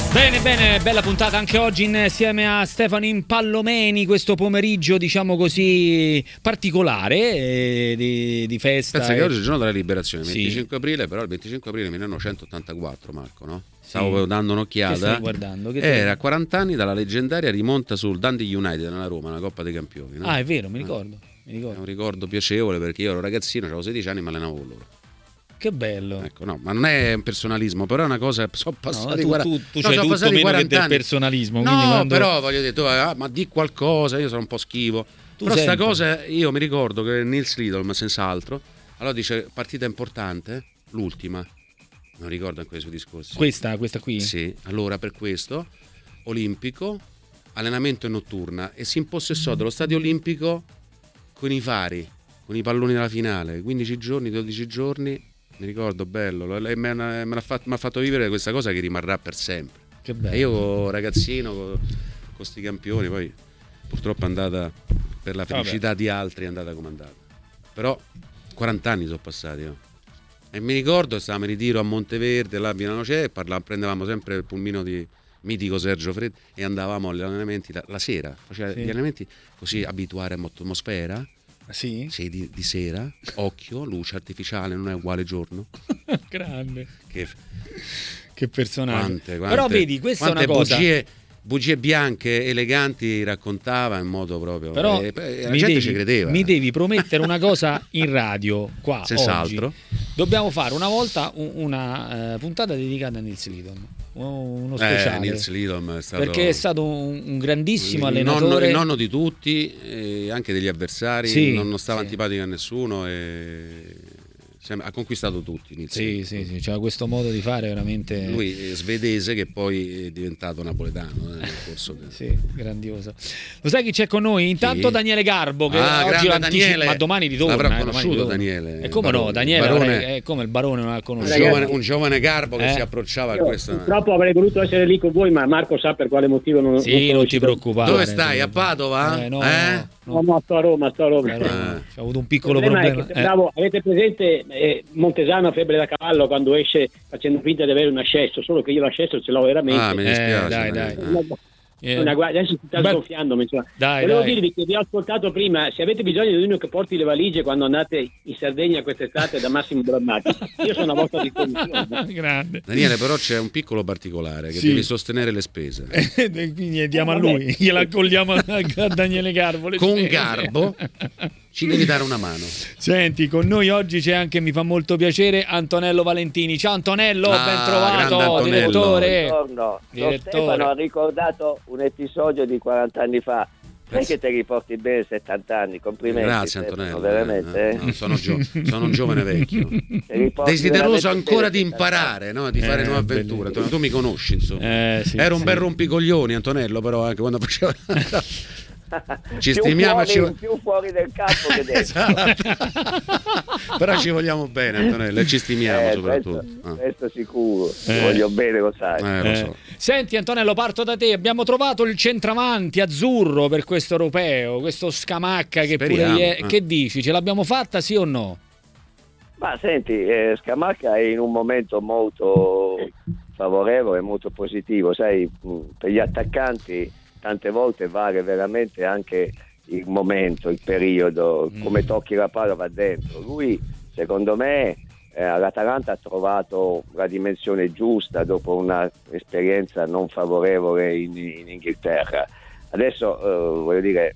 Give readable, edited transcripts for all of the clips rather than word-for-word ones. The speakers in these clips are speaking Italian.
Bene, bene, bella puntata anche oggi insieme a Stefano Impallomeni, questo pomeriggio diciamo così particolare di festa. Pensa che oggi è il giorno della liberazione, il Sì. 25 aprile, però il 25 aprile 1984, Marco, no? Stavo dando un'occhiata. Che stai guardando? Era 40 anni dalla leggendaria rimonta sul Dundee United nella Roma, una Coppa dei Campioni, no? Ah, è vero, mi ricordo. È un ricordo piacevole perché io ero ragazzino, avevo 16 anni e mi allenavo con loro. Che bello. Ecco, no, ma non è un personalismo, però è una cosa. Sono passati tu c'hai tutto meno che del personalismo. No, quando... però voglio dire, ma di qualcosa, io sono un po' schivo. Però sta cosa, io mi ricordo che Nils Lidl, senz'altro, allora dice partita importante, l'ultima. Non ricordo anche i suoi discorsi. Questa qui? Sì, allora per questo, olimpico, allenamento in notturna, e si impossessò dello stadio olimpico con i fari, con i palloni della finale, 15 giorni, 12 giorni. Mi ricordo, bello, e mi ha fatto vivere questa cosa che rimarrà per sempre. Che bello. E io ragazzino con sti campioni, poi purtroppo è andata, per la felicità di altri, è andata come è andata. Però 40 anni sono passati, no? E mi ricordo, stavamo in ritiro a Monteverde, là a Milano C'è, prendevamo sempre il pulmino di mitico Sergio Freddi e andavamo agli allenamenti la sera, faceva gli allenamenti così, abituare atmosfera. Sì? Sei di sera, occhio, luce artificiale, non è uguale giorno. Grande. Che personaggio. Però vedi, questa è una cosa. Bugie bianche, eleganti, raccontava in modo proprio. Però la gente ci credeva. Mi devi promettere una cosa in radio, qua. Senz'altro. Oggi. Dobbiamo fare una volta una puntata dedicata a Nils Lidl. Uno speciale. Nils Lidl è stato, perché è stato un grandissimo allenatore. Il nonno di tutti, anche degli avversari. Sì, non stava antipatico a nessuno e ha conquistato tutti. Sì, c'era questo modo di fare veramente. Lui è svedese che poi è diventato napoletano nel corso sì, grandioso. Lo sai chi c'è con noi? Intanto sì. Daniele Garbo, che oggi lo anticipa, ma domani ritorna. L'avrà conosciuto Daniele. E come Barone, no, Daniele Barone, è come il Barone non ha conosciuto. Un giovane Garbo che si approcciava a questo. Purtroppo avrei voluto essere lì con voi, ma Marco sa per quale motivo non ti preoccupare. Dove stai? A Padova? No, sto a Roma. C'è avuto un piccolo problema. Avete presente Montesano Febbre da cavallo quando esce facendo finta di avere un ascesso, solo che io l'ascesso ce l'ho veramente. Mi dispiace. Dai. Adesso si sta sgonfiando. Volevo dirvi che vi ho ascoltato prima, se avete bisogno di uno che porti le valigie quando andate in Sardegna quest'estate da Massimo Brammati, io sono a vostra disposizione. Grande. Daniele, però c'è un piccolo particolare, che devi sostenere le spese. Quindi diamo a lui, gliela accogliamo a Daniele Garbo. Con Garbo ci devi dare una mano. Senti, con noi oggi c'è anche, mi fa molto piacere, Antonello Valentini. Ciao Antonello, ben trovato, direttore. Buongiorno. Stefano ha ricordato un episodio di 40 anni fa. Sai che te riporti bene 70 anni, complimenti. Grazie Stefano, Antonello, veramente. No, sono un giovane vecchio, desideroso ancora di imparare, no? Di fare nuove avventure. Antonello, tu mi conosci, insomma. Era un bel rompicoglioni Antonello, però anche quando faceva ci stimiamo più fuori del campo che dentro. Esatto. Però ci vogliamo bene Antonello e ci stimiamo soprattutto. Questo sicuro, ti voglio bene, lo sai. Lo so. Senti Antonello, parto da te. Abbiamo trovato il centravanti azzurro per questo europeo, questo Scamacca che speriamo, pure che dici? Ce l'abbiamo fatta, sì o no? Ma senti, Scamacca è in un momento molto favorevole, molto positivo, sai, per gli attaccanti tante volte vale veramente anche il momento, il periodo, come tocchi la palla va dentro. Lui, secondo me, all'Atalanta ha trovato la dimensione giusta dopo una esperienza non favorevole in Inghilterra. Adesso, voglio dire,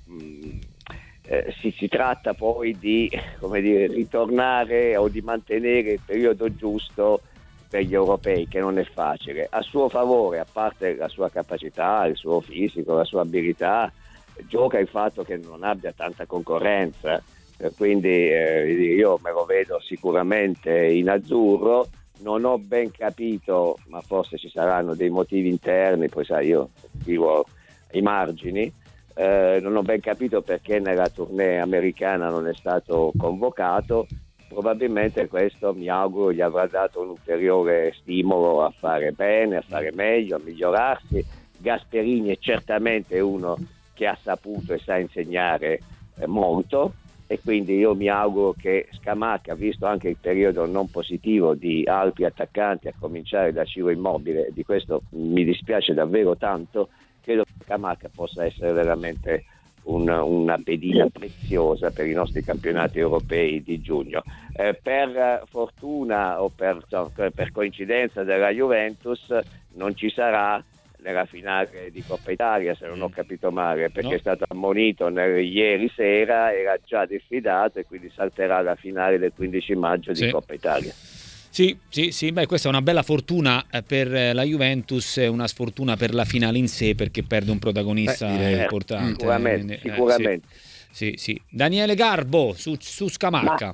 si tratta poi di, come dire, ritornare o di mantenere il periodo giusto per gli europei, che non è facile. A suo favore, a parte la sua capacità, il suo fisico, la sua abilità, gioca il fatto che non abbia tanta concorrenza, quindi io me lo vedo sicuramente in azzurro. Non ho ben capito, ma forse ci saranno dei motivi interni, poi sai, io vivo ai margini, non ho ben capito perché nella tournée americana non è stato convocato. Probabilmente questo, mi auguro, gli avrà dato un ulteriore stimolo a fare bene, a fare meglio, a migliorarsi. Gasperini è certamente uno che ha saputo e sa insegnare molto, e quindi io mi auguro che Scamacca, visto anche il periodo non positivo di altri attaccanti, a cominciare da Ciro Immobile, di questo mi dispiace davvero tanto, credo che Scamacca possa essere veramente una pedina preziosa per i nostri campionati europei di giugno. Per fortuna o per coincidenza della Juventus non ci sarà nella finale di Coppa Italia, se non ho capito male, perché è stato ammonito ieri sera, era già diffidato e quindi salterà la finale del 15 maggio di Coppa Italia. Sì, beh, questa è una bella fortuna per la Juventus, è una sfortuna per la finale in sé, perché perde un protagonista importante. Sicuramente. Sì. Daniele Garbo su Scamacca.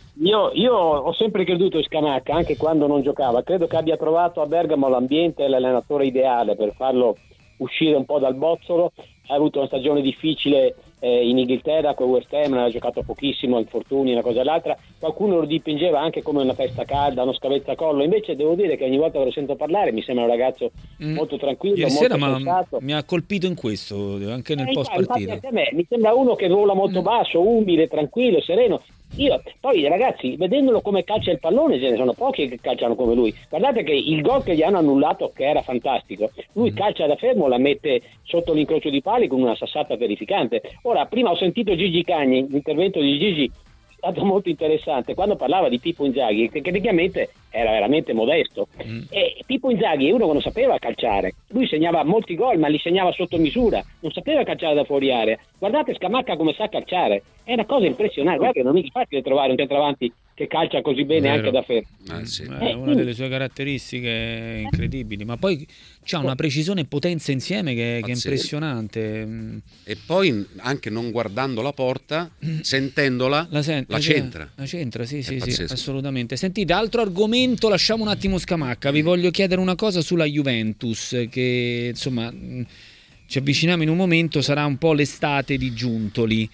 Io ho sempre creduto in Scamacca, anche quando non giocava. Credo che abbia trovato a Bergamo l'ambiente e l'allenatore ideale per farlo uscire un po' dal bozzolo. Ha avuto una stagione difficile in Inghilterra con West Ham, ha giocato pochissimo, infortuni, una cosa e l'altra. Qualcuno lo dipingeva anche come una testa calda, uno scavezzacollo. Invece devo dire che ogni volta che lo sento parlare mi sembra un ragazzo molto tranquillo, ieri molto sera pensato. Mi ha colpito in questo, anche nel post partita. A me mi sembra uno che vola molto basso, umile, tranquillo, sereno. Poi ragazzi, vedendolo come calcia il pallone, ce ne sono pochi che calciano come lui. Guardate che il gol che gli hanno annullato, che era fantastico, lui calcia da fermo, la mette sotto l'incrocio di pali con una sassata terrificante. Ora, prima ho sentito Gigi Cagni, l'intervento di Gigi è stato molto interessante quando parlava di Pippo Inzaghi, che tecnicamente era veramente modesto, e Pippo Inzaghi è uno che non sapeva calciare, lui segnava molti gol ma li segnava sotto misura, non sapeva calciare da fuori area. Guardate Scamacca come sa calciare, è una cosa impressionante. Guardate, non è facile trovare un centravanti che calcia così bene anche da fermo. È una delle sue caratteristiche incredibili, ma poi c'ha una precisione e potenza insieme che è impressionante. E poi anche non guardando la porta, sentendola, la centra. La centra, sì, assolutamente. Sentite, altro argomento, lasciamo un attimo Scamacca. Vi voglio chiedere una cosa sulla Juventus, che insomma ci avviciniamo in un momento, sarà un po' l'estate di Giuntoli.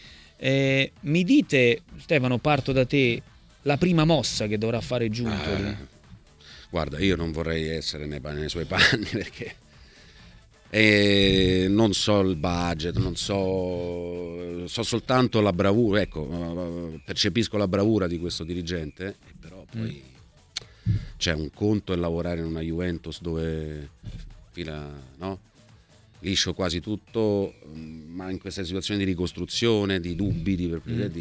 Mi dite, Stefano, parto da te, la prima mossa che dovrà fare Giuntoli? Guarda, io non vorrei essere nei suoi panni, perché non so il budget, non so soltanto la bravura, percepisco la bravura di questo dirigente, però poi c'è un conto è lavorare in una Juventus dove fila, liscio quasi tutto, ma in questa situazione di ricostruzione, di dubbi,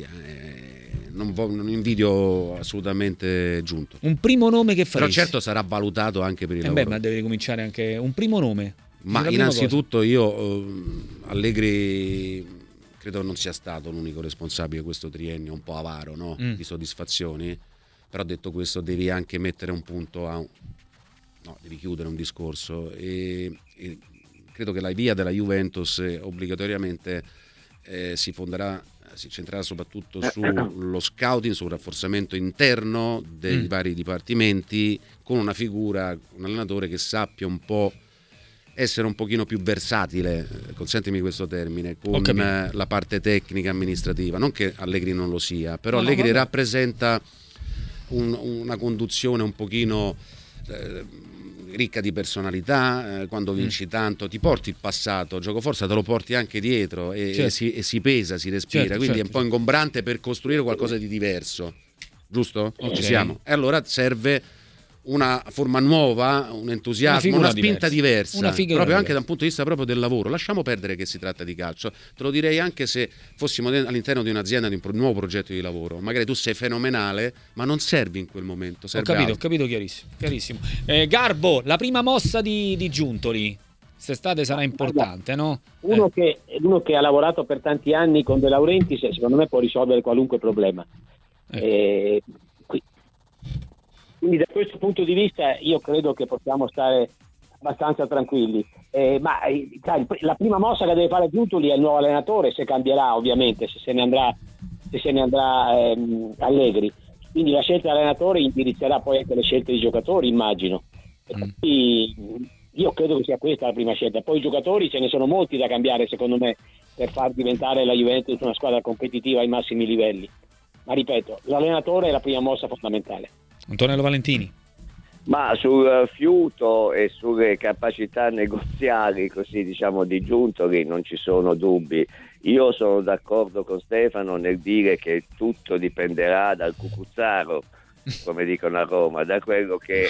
non invidio assolutamente Giuntoli. Un primo nome che faresti? Però certo sarà valutato anche per il lavoro. Ma deve cominciare anche un primo nome. Ma innanzitutto io Allegri credo non sia stato l'unico responsabile di questo triennio un po' avaro, di soddisfazioni. Però detto questo devi anche mettere un punto devi chiudere un discorso e credo che la via della Juventus obbligatoriamente si centrerà soprattutto sullo scouting, sul rafforzamento interno dei vari dipartimenti, con una figura, un allenatore che sappia un po' essere un pochino più versatile, consentimi questo termine, con la parte tecnica amministrativa. Non che Allegri non lo sia, però Allegri rappresenta una conduzione un pochino ricca di personalità. Quando vinci tanto ti porti il passato, gioco forza te lo porti anche dietro e si pesa, si respira, quindi è un po' ingombrante per costruire qualcosa di diverso, giusto? Ci siamo. E allora serve una forma nuova, un entusiasmo, una spinta diversa, proprio anche da un punto di vista proprio del lavoro. Lasciamo perdere che si tratta di calcio, te lo direi anche se fossimo all'interno di un'azienda, di un nuovo progetto di lavoro. Magari tu sei fenomenale, ma non servi in quel momento. Ho capito, chiarissimo. Garbo, la prima mossa di Giuntoli quest'estate sarà importante, no? Uno che ha lavorato per tanti anni con De Laurentiis, secondo me può risolvere qualunque problema. Quindi da questo punto di vista io credo che possiamo stare abbastanza tranquilli. Ma la prima mossa che deve fare Giuntoli è il nuovo allenatore, se cambierà ovviamente, se se ne andrà Allegri. Quindi la scelta dell'allenatore indirizzerà poi anche le scelte dei giocatori, immagino. E quindi io credo che sia questa la prima scelta. Poi i giocatori ce ne sono molti da cambiare, secondo me, per far diventare la Juventus una squadra competitiva ai massimi livelli. Ma ripeto, l'allenatore è la prima mossa fondamentale. Antonello Valentini. Ma sul fiuto e sulle capacità negoziali, così diciamo, di Giuntoli non ci sono dubbi. Io sono d'accordo con Stefano nel dire che tutto dipenderà dal cucuzzaro, come dicono a Roma, da quello che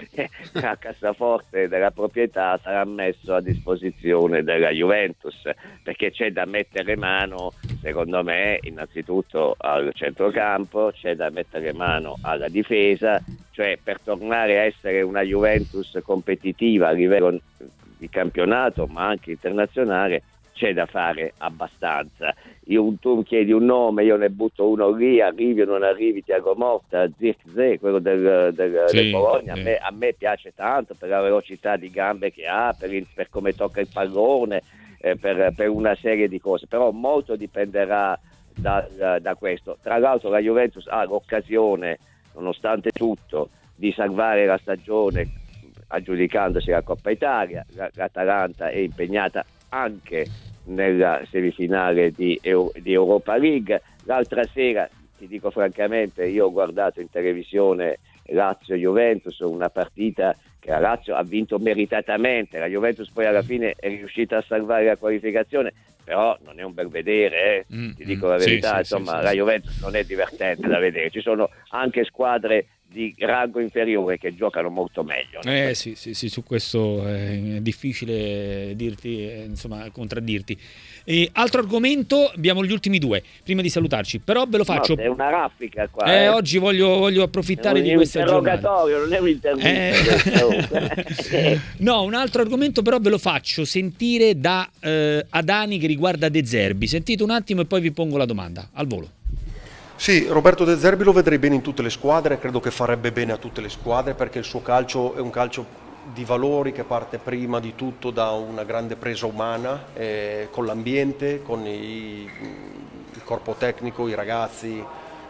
la cassaforte della proprietà sarà messo a disposizione della Juventus, perché c'è da mettere mano, secondo me, innanzitutto al centrocampo, c'è da mettere mano alla difesa, cioè per tornare a essere una Juventus competitiva a livello di campionato ma anche internazionale c'è da fare abbastanza. Tu mi chiedi un nome, io ne butto uno lì, arrivi o non arrivi, Thiago Motta, Zirkzee, quello del Bologna, sì. A me piace tanto per la velocità di gambe che ha, per come tocca il pallone, per una serie di cose, però molto dipenderà da questo. Tra l'altro la Juventus ha l'occasione, nonostante tutto, di salvare la stagione aggiudicandosi la Coppa Italia. L'Atalanta è impegnata anche nella semifinale di Europa League. L'altra sera, ti dico francamente, io ho guardato in televisione Lazio-Juventus, una partita che la Lazio ha vinto meritatamente, la Juventus poi alla fine è riuscita a salvare la qualificazione, però non è un bel vedere, ti dico la verità, insomma la Juventus non è divertente da vedere, ci sono anche squadre di rango inferiore che giocano molto meglio. Sì, su questo è difficile dirti, insomma, contraddirti. Altro argomento, abbiamo gli ultimi due prima di salutarci, però ve lo faccio. No, è una raffica qua. Oggi voglio approfittare di questa giornata. Non è un intervento. No, un altro argomento però ve lo faccio sentire da Adani che riguarda De Zerbi. Sentite un attimo e poi vi pongo la domanda al volo. Sì, Roberto De Zerbi lo vedrei bene in tutte le squadre, credo che farebbe bene a tutte le squadre perché il suo calcio è un calcio di valori che parte prima di tutto da una grande presa umana, con l'ambiente, con il corpo tecnico, i ragazzi,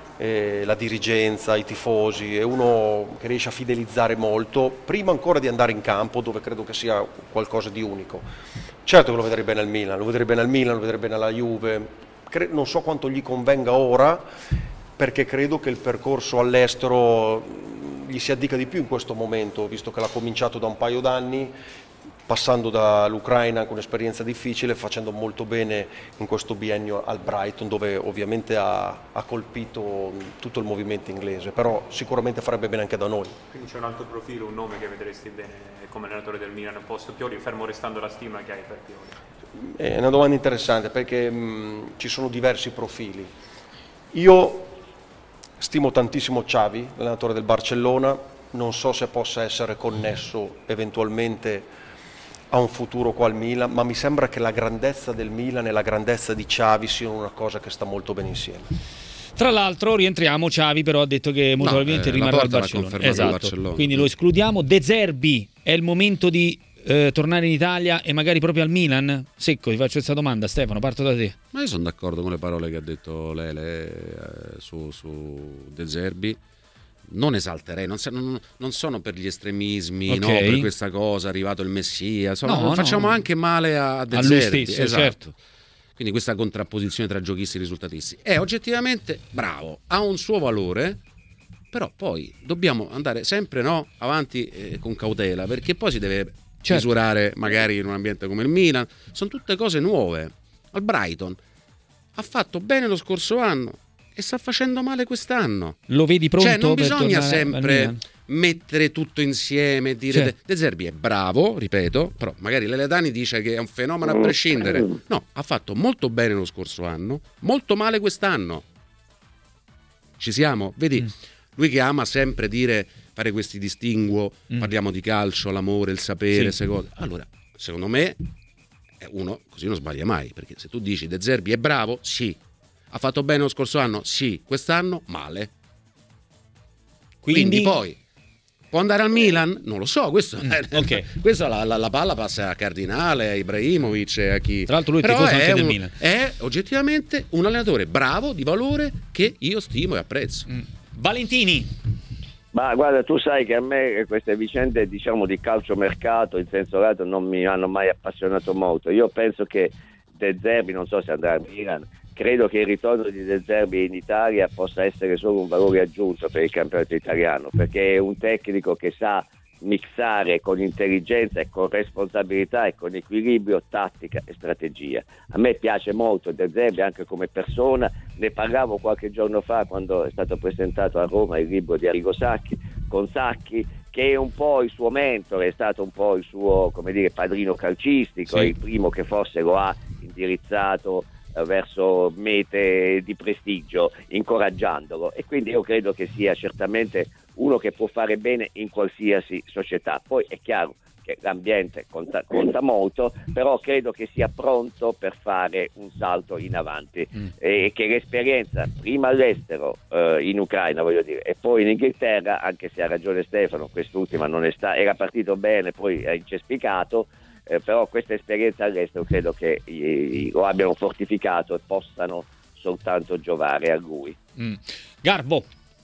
la dirigenza, i tifosi. È uno che riesce a fidelizzare molto, prima ancora di andare in campo, dove credo che sia qualcosa di unico. Certo che lo vedrei bene al Milan, lo vedrei bene alla Juve. Non so quanto gli convenga ora, perché credo che il percorso all'estero gli si addica di più in questo momento, visto che l'ha cominciato da un paio d'anni, passando dall'Ucraina con un'esperienza difficile, facendo molto bene in questo biennio al Brighton, dove ovviamente ha colpito tutto il movimento inglese, però sicuramente farebbe bene anche da noi. Quindi c'è un altro profilo, un nome che vedresti bene come allenatore del Milan al posto Pioli, fermo restando la stima che hai per Pioli? È una domanda interessante perché ci sono diversi profili. Io stimo tantissimo Xavi, l'allenatore del Barcellona, non so se possa essere connesso eventualmente a un futuro qua al Milan, ma mi sembra che la grandezza del Milan e la grandezza di Xavi siano una cosa che sta molto bene insieme. Tra l'altro rientriamo, Xavi però ha detto che molto probabilmente rimarrà al Barcellona. Esatto. Barcellona. Quindi lo escludiamo. De Zerbi, è il momento di tornare in Italia e magari proprio al Milan? Secco, ti faccio questa domanda, Stefano, parto da te. Ma io sono d'accordo con le parole che ha detto Lele su De Zerbi. Non esalterei, non sono per gli estremismi, okay, no, per questa cosa, arrivato il Messia, facciamo anche male a De Zerbi, stesso, esatto. Certo. Quindi questa contrapposizione tra giochisti e risultatisti è oggettivamente bravo, ha un suo valore, però poi dobbiamo andare sempre avanti con cautela, perché poi si deve misurare magari in un ambiente come il Milan, sono tutte cose nuove. Al Brighton ha fatto bene lo scorso anno e sta facendo male quest'anno. Lo vedi pronto? Cioè non bisogna sempre mettere tutto insieme e dire De Zerbi è bravo, ripeto, però magari Lele Dani dice che è un fenomeno a prescindere. No, ha fatto molto bene lo scorso anno, molto male quest'anno. Ci siamo? Vedi, lui che ama sempre fare questi distinguo, parliamo di calcio, l'amore, il sapere, allora, secondo me uno così non sbaglia mai, perché se tu dici De Zerbi è bravo, sì. Ha fatto bene lo scorso anno? Sì. Quest'anno? Male. Quindi poi può andare al Milan? Non lo so, questo la palla passa a Cardinale, a Ibrahimovic, a chi. Tra l'altro lui è tifoso anche del Milan. È oggettivamente un allenatore bravo, di valore, che io stimo e apprezzo. Valentini. Ma guarda, tu sai che a me queste vicende, diciamo, di calciomercato in senso lato non mi hanno mai appassionato molto. Io penso che De Zerbi, non so se andrà al Milan, credo che il ritorno di De Zerbi in Italia possa essere solo un valore aggiunto per il campionato italiano, perché è un tecnico che sa mixare con intelligenza e con responsabilità e con equilibrio tattica e strategia. A me piace molto De Zerbi anche come persona, ne parlavo qualche giorno fa quando è stato presentato a Roma il libro di Arrigo Sacchi, con Sacchi che è un po' il suo mentore, è stato un po' il suo, come dire, padrino calcistico, sì. È il primo che forse lo ha indirizzato verso mete di prestigio, incoraggiandolo, e quindi io credo che sia certamente uno che può fare bene in qualsiasi società. Poi è chiaro che l'ambiente conta molto, però credo che sia pronto per fare un salto in avanti e che l'esperienza prima all'estero, in Ucraina voglio dire, e poi in Inghilterra, anche se ha ragione Stefano, quest'ultima non era partito bene, poi ha incespicato, però questa esperienza all'estero credo che lo abbiano fortificato e possano soltanto giovare a lui. Garbo.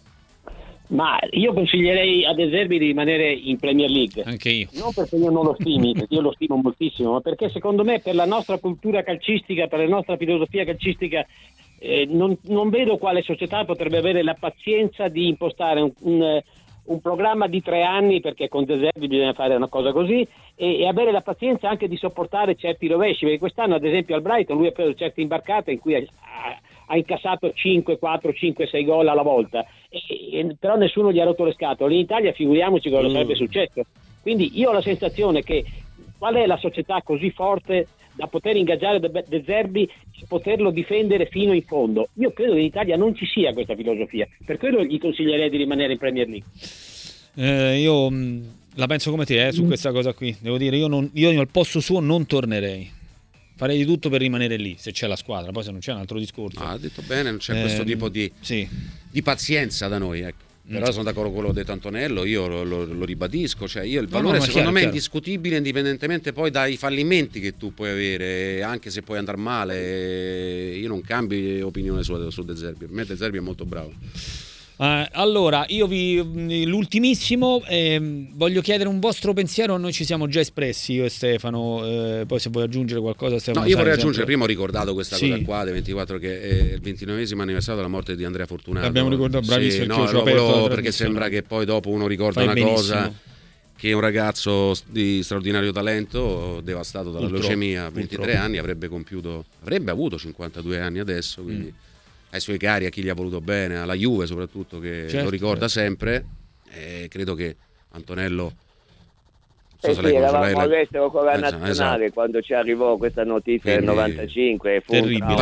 Ma io consiglierei a De Zerbi di rimanere in Premier League. Anche io. Non perché io non lo stimi, perché io lo stimo moltissimo, ma perché secondo me per la nostra cultura calcistica, per la nostra filosofia calcistica, non vedo quale società potrebbe avere la pazienza di impostare un programma di 3 anni, perché con De Zerbi bisogna fare una cosa così, e avere la pazienza anche di sopportare certi rovesci, perché quest'anno ad esempio al Brighton lui ha preso certe imbarcate in cui ha incassato 5, 4, 5, 6 gol alla volta, però nessuno gli ha rotto le scatole. In Italia figuriamoci cosa sarebbe successo. Quindi io ho la sensazione che qual è la società così forte da poter ingaggiare De Zerbi e poterlo difendere fino in fondo. Io credo che in Italia non ci sia questa filosofia, per quello gli consiglierei di rimanere in Premier League. Io la penso come te su questa cosa qui, devo dire, io al posto suo non tornerei. Farei di tutto per rimanere lì, se c'è la squadra, poi se non c'è un altro discorso. Ha detto bene, non c'è questo tipo di pazienza da noi, ecco. Però sono d'accordo con quello che ha detto Antonello, io lo ribadisco, cioè il valore secondo me è indiscutibile, indipendentemente poi dai fallimenti che tu puoi avere, anche se puoi andare male. Io non cambio opinione su De Zerbi, per me De Zerbi è molto bravo. Allora, l'ultimissimo, voglio chiedere un vostro pensiero. Noi ci siamo già espressi, io e Stefano, poi se vuoi aggiungere qualcosa, Stefano. No, io vorrei aggiungere, prima ho ricordato questa cosa qua del 24, che è il 29esimo anniversario della morte di Andrea Fortunato. L'abbiamo ricordato, bravissimo, perché sembra che poi dopo uno ricorda cosa, che è un ragazzo di straordinario talento, devastato dalla leucemia, 23 anni, avrebbe avuto 52 anni adesso, quindi ai suoi cari, a chi gli ha voluto bene, alla Juve soprattutto, che lo ricorda sempre. Credo che Antonello, eravamo all'estero con la nazionale, quando ci arrivò questa notizia del 95, fu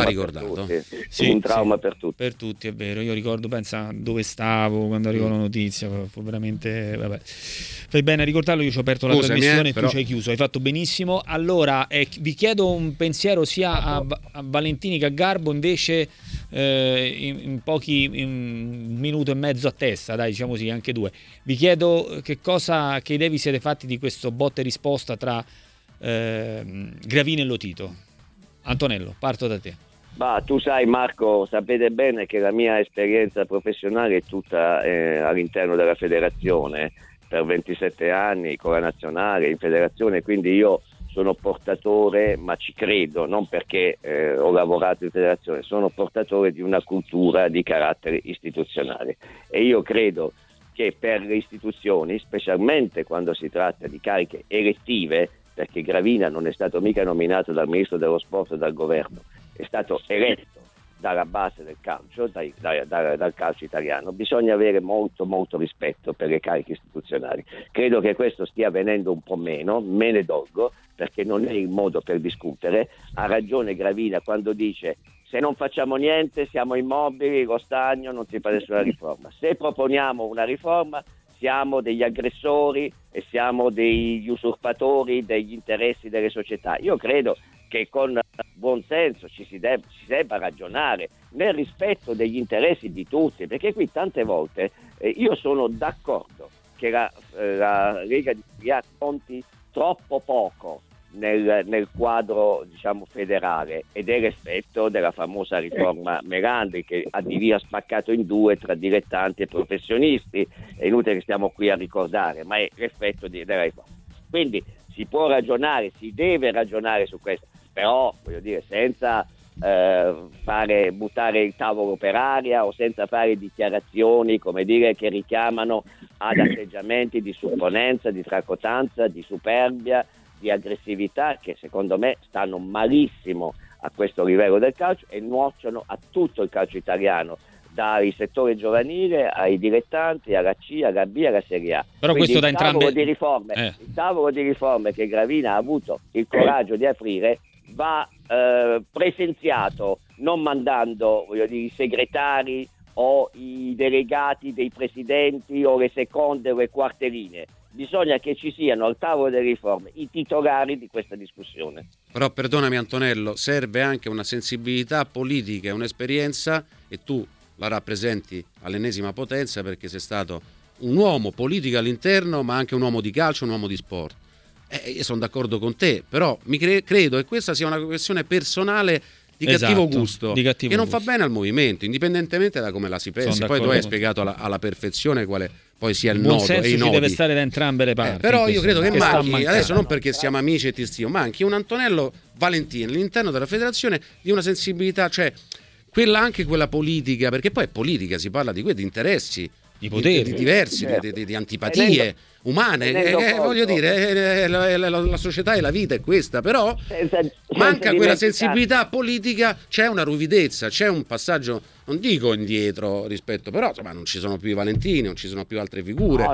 un trauma per tutti. Per tutti, è vero. Io ricordo, pensa dove stavo quando arrivò la notizia, fu veramente, vabbè. Fai bene a ricordarlo, io ci ho aperto la trasmissione e tu ci hai chiuso, hai fatto benissimo. Allora, vi chiedo un pensiero sia a Valentini che a Garbo, invece in un minuto e mezzo a testa, dai, diciamo così, anche 2. Vi chiedo che idee vi siete fatti di questo botta e risposta tra Gravina e Lotito. Antonello, parto da te. Tu sai, Marco, sapete bene che la mia esperienza professionale è tutta all'interno della federazione, per 27 anni con la nazionale in federazione, quindi io sono portatore, ma ci credo, non perché ho lavorato in federazione, sono portatore di una cultura di carattere istituzionale, e io credo che per le istituzioni, specialmente quando si tratta di cariche elettive, perché Gravina non è stato mica nominato dal ministro dello sport e dal governo, è stato eletto dalla base del calcio, dal calcio italiano, bisogna avere molto molto rispetto per le cariche istituzionali. Credo che questo stia avvenendo un po' meno, me ne dolgo, perché non è il modo per discutere. Ha ragione Gravina quando dice: se non facciamo niente siamo immobili, lo stagno, non si fa nessuna riforma. Se proponiamo una riforma siamo degli aggressori e siamo degli usurpatori degli interessi delle società. Io credo che con buon senso ci si debba ragionare nel rispetto degli interessi di tutti, perché qui tante volte io sono d'accordo che la Lega di Serie conti troppo poco nel quadro, diciamo, federale, ed è l'effetto della famosa riforma Melandri, che ha di via spaccato in due tra dilettanti e professionisti. È inutile che stiamo qui a ricordare, ma è l'effetto della riforma. Quindi si può ragionare, si deve ragionare su questo, però voglio dire, senza buttare il tavolo per aria o senza fare dichiarazioni, come dire, che richiamano ad atteggiamenti di supponenza, di tracotanza, di superbia, di aggressività, che secondo me stanno malissimo a questo livello del calcio e nuocciono a tutto il calcio italiano, dal settore giovanile ai dilettanti, alla C, alla B, alla Serie A. Però quindi questo da entrambe... il tavolo di riforme che Gravina ha avuto il coraggio di aprire va presenziato, non mandando i segretari o i delegati dei presidenti o le seconde o le quarte linee. Bisogna che ci siano al tavolo delle riforme i titolari di questa discussione. Però perdonami Antonello, serve anche una sensibilità politica e un'esperienza, e tu la rappresenti all'ennesima potenza perché sei stato un uomo politico all'interno ma anche un uomo di calcio, un uomo di sport. Io sono d'accordo con te, però credo che questa sia una questione personale di cattivo gusto, che non fa bene al movimento, indipendentemente da come la si pensi. Poi tu hai spiegato alla perfezione quale poi sia il nodo. Buon senso ci deve stare da entrambe le parti. Però io credo che manchi, adesso non perché siamo amici e ti stimo, manchi un Antonello Valentini all'interno della federazione di una sensibilità, cioè anche quella politica, perché poi è politica, si parla di interessi, di poteri di diversi, di antipatie umane, voglio dire, la società e la vita è questa, però manca quella sensibilità politica, c'è una ruvidezza, c'è un passaggio, non dico indietro rispetto, però insomma non ci sono più i Valentini, non ci sono più altre figure.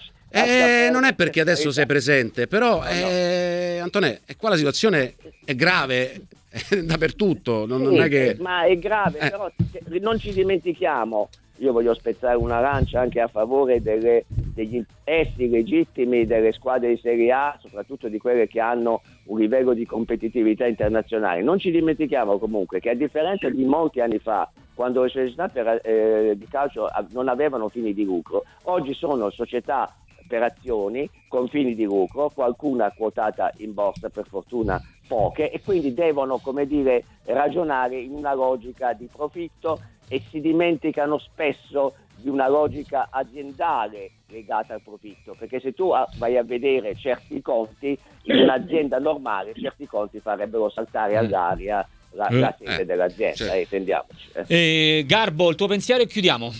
Non è perché adesso sei presente, però Antonè, qua la situazione è grave dappertutto, non è che... ma è grave, però non ci dimentichiamo. Io voglio spezzare una lancia anche a favore degli interessi legittimi delle squadre di Serie A, soprattutto di quelle che hanno un livello di competitività internazionale. Non ci dimentichiamo comunque che, a differenza di molti anni fa, quando le società di calcio non avevano fini di lucro, oggi sono società per azioni con fini di lucro, qualcuna quotata in borsa, per fortuna poche, e quindi devono, come dire, ragionare in una logica di profitto e si dimenticano spesso di una logica aziendale legata al profitto, perché se tu vai a vedere certi conti in un'azienda normale, certi conti farebbero saltare all'aria la sede dell'azienda, intendiamoci. Garbo, il tuo pensiero e chiudiamo.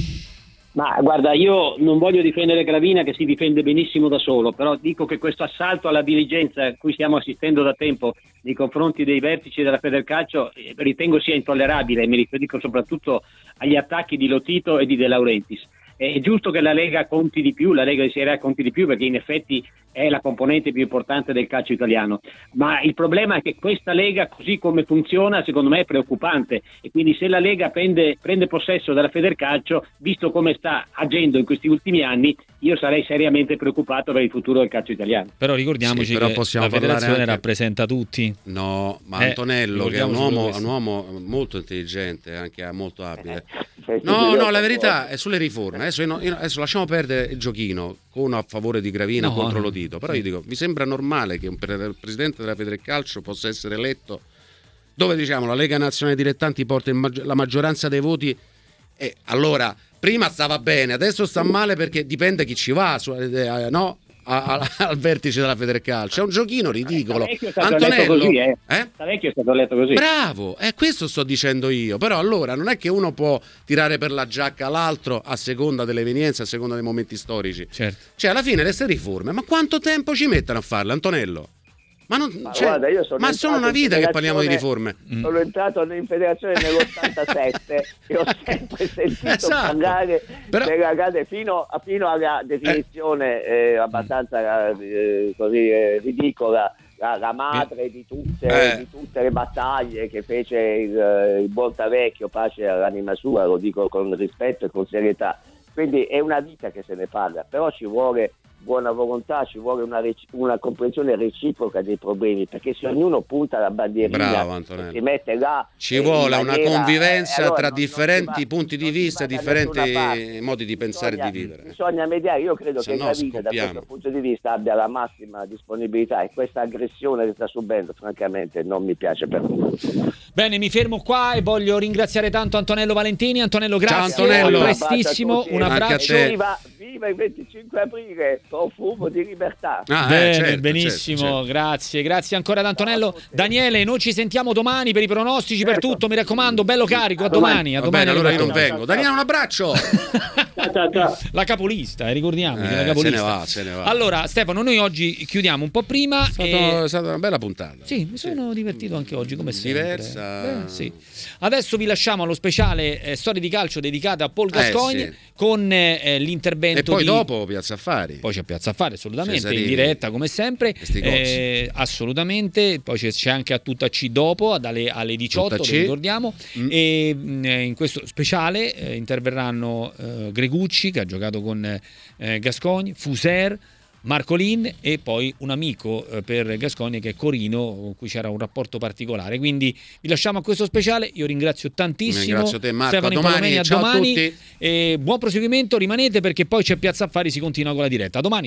Ma guarda, io non voglio difendere Gravina, che si difende benissimo da solo, però dico che questo assalto alla diligenza a cui stiamo assistendo da tempo nei confronti dei vertici della Federcalcio ritengo sia intollerabile, e mi riferisco soprattutto agli attacchi di Lotito e di De Laurentiis. È giusto che la Lega conti di più, la Lega di Serie A conti di più, perché in effetti è la componente più importante del calcio italiano, ma il problema è che questa Lega, così come funziona, secondo me è preoccupante, e quindi se la Lega prende possesso della Federcalcio, visto come sta agendo in questi ultimi anni, io sarei seriamente preoccupato per il futuro del calcio italiano. Però ricordiamoci che la federazione rappresenta tutti. No, ma Antonello, che è un uomo molto intelligente, anche molto abile. No, la verità è sulle riforme. Adesso lasciamo perdere il giochino con a favore di Gravina contro Lotito, però io dico, mi sembra normale che un presidente della Federcalcio possa essere eletto dove, diciamo, la Lega Nazionale Dilettanti porta la maggioranza dei voti, e allora prima stava bene, adesso sta male perché dipende chi ci va, no? Al vertice della Federcalcio. È un giochino ridicolo. Antonello, Parecchio è stato letto così. Bravo, questo sto dicendo io. Però allora non è che uno può tirare per la giacca l'altro a seconda delle evenienze, a seconda dei momenti storici. Certo. Cioè, alla fine queste riforme, ma quanto tempo ci mettono a farle, Antonello? Guarda, sono una vita che parliamo di riforme. Sono entrato in federazione nell'87 e ho sempre sentito parlare della grande fino alla definizione abbastanza così ridicola, la madre di tutte le battaglie che fece il Bortavecchio, pace all'anima sua, lo dico con rispetto e con serietà. Quindi è una vita che se ne parla, però ci vuole buona volontà, ci vuole una comprensione reciproca dei problemi, perché se ognuno punta la bandierina e si mette là, ci vuole una convivenza tra differenti punti di vista, differenti modi di pensare e di vivere. Bisogna mediare. Io credo che Gravina da questo punto di vista abbia la massima disponibilità, e questa aggressione che sta subendo francamente non mi piace per nulla. Bene, mi fermo qua e voglio ringraziare tanto Antonello Valentini. Antonello, grazie. Ciao, Antonello. A prestissimo, un abbraccio. viva il 25 aprile, profumo di libertà. Bene, certo, benissimo, certo. Grazie ancora ad Antonello. Daniele, noi ci sentiamo domani per i pronostici, per tutto, mi raccomando, bello carico, a domani. Va bene, allora io non vengo. Daniele, un abbraccio! La capolista, ricordiamoci, la capolista. Se ne va. Allora, Stefano, noi oggi chiudiamo un po' prima. È stata una bella puntata. Sì, mi sono divertito anche oggi, come sempre. Diversa. Sì. Adesso vi lasciamo allo speciale Storie di calcio dedicata a Paul Gascoigne con l'intervento e poi dopo Piazza Affari. Poi c'è Piazza Affari, assolutamente, Cesarini, in diretta come sempre. Assolutamente. Poi c'è anche a Tutta C dopo, alle 18, lo ricordiamo. E in questo speciale interverranno Gregucci, che ha giocato con Gascoigne, Fuser, Marcolin e poi un amico per Gascoigne che è Corino, con cui c'era un rapporto particolare. Quindi vi lasciamo a questo speciale. Io ringrazio tantissimo. Ringrazio te, Marco. Stefano Domani, a ciao domani. A tutti. E buon proseguimento, rimanete perché poi c'è Piazza Affari, si continua con la diretta. A domani.